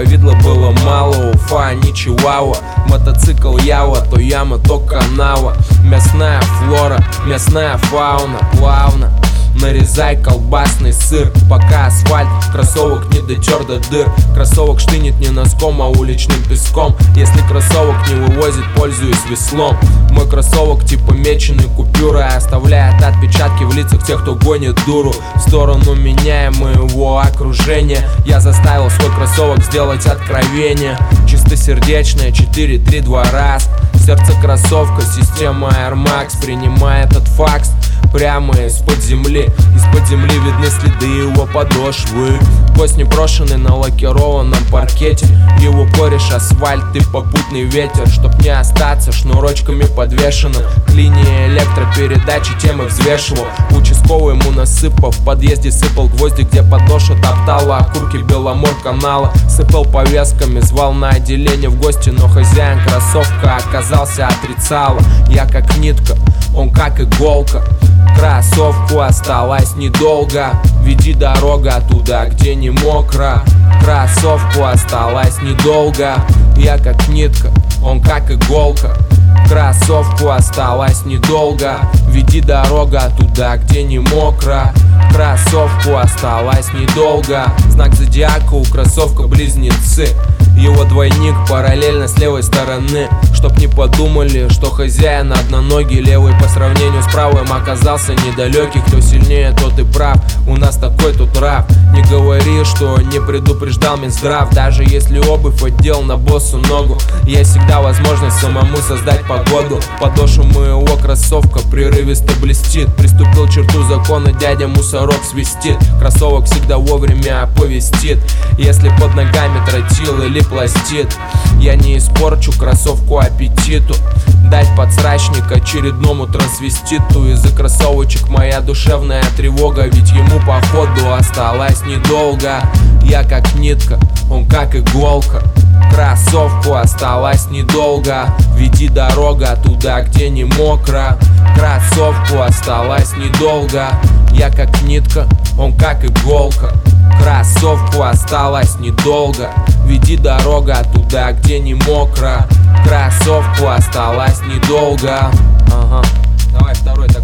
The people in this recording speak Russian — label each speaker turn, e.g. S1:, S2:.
S1: повидло было мало. Уфа, не Чиуауа, мотоцикл Ява, то яма, то канава. Мясная флора, мясная фауна, плавно нарезай колбасный сыр, пока асфальт кроссовок не дотер до дыр. Кроссовок штынет не носком, а уличным песком. Если кроссовок не вывозит, пользуюсь веслом. Мой кроссовок типа меченый купюрой оставляет отпечатки в лицах тех, кто гонит дуру. В сторону меня и моего окружения я заставил свой кроссовок сделать откровение. Чистосердечное 4-3-2 раз. Сердце кроссовка, система Air Max принимает этот факс прямо из-под земли. Из-под земли видны следы его подошвы. Гость непрошенный на лакированном паркете. Его кореш асфальт и попутный ветер. Чтоб не остаться шнурочками подвешенным к линии электропередачи темы взвешивал. Участковый ему насыпав, в подъезде сыпал гвозди, где подошва топтала окурки Беломор канала. Сыпал повестками, звал на отделение в гости, но хозяин кроссовка оказался отрицало. Я как нитка, он как иголка. Кроссовку осталось недолго, веди дорога туда, где не мокро. Кроссовку осталось недолго, я как нитка, он как иголка. Кроссовку осталось недолго, веди дорога туда, где не мокро. Кроссовку осталось недолго. Знак зодиака у кроссовка близнецы. Его двойник параллельно с левой стороны. Чтоб не подумали, что хозяин одноногий, левый по сравнению с правым оказался недалекий. Кто сильнее, тот и прав, у нас такой тут нрав. Не говори, что не предупреждал Минздрав. Даже если обувь отдел на боссу ногу, есть всегда возможность самому создать погоду. Подошва моего кроссовка прерывисто блестит. Приступил черту закона, дядя мусорок свистит. Кроссовок всегда вовремя оповестит, если под ногами тротил или пластит. Я не испорчу кроссовку аппетиту, дать подсрачник очередному трансвеститу. Из-за кроссовочек моя душевная тревога, ведь ему походу осталось недолго. Я как нитка, он как иголка. Кроссовку осталось недолго, веди дорога туда, где не мокро. Кроссовку осталось недолго, я как нитка, он как иголка. Кроссовку осталось недолго, веди дорога туда, где не мокро. Кроссовку осталось недолго. Ага. Давай второй.